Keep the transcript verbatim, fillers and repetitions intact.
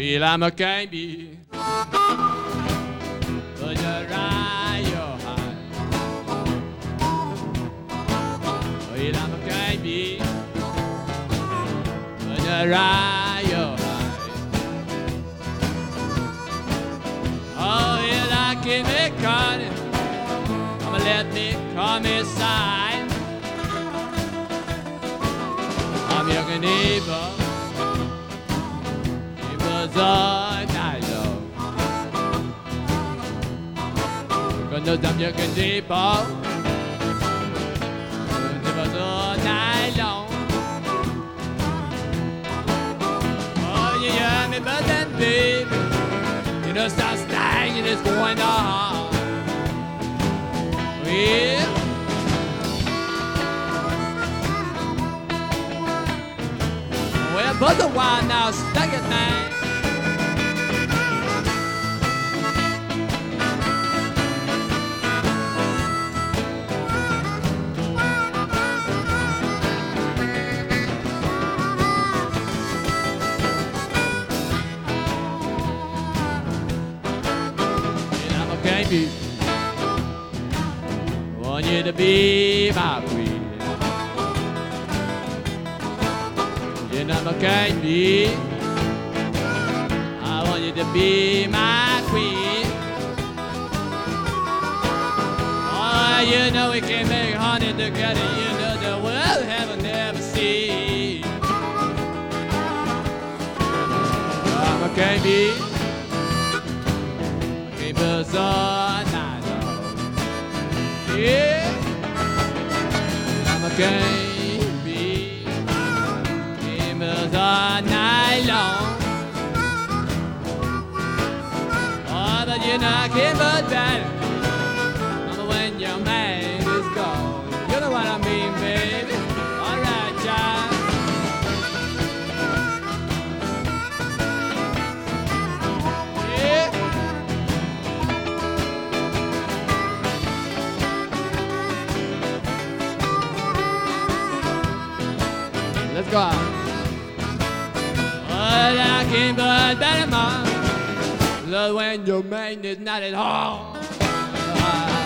Well, I'm a baby, but you're right, you're high. Well, I'm a baby, but you're right, you're high. Oh, well, I can make it, I'ma let me come inside. I'm your neighbor. All night long. Gonna dump your deep all night long. Oh, you hear me, but then, baby, you know, stop staying, it's going on. Well, well, but the wine now, stuck it, man. Baby, I want you to be my queen. You're not my baby. I want you to be my queen. Oh, you know we can make honey together. You know the world haven't never seen. I'm a baby. Keepers all night long. Yeah, I'm a baby. Keepers all night long. Oh, but you know I can't but better. Mama, when your man is gone. You know what I mean, baby. All right, child. Let's go out. Well, I can't but better, mom. Love when your man is not at home.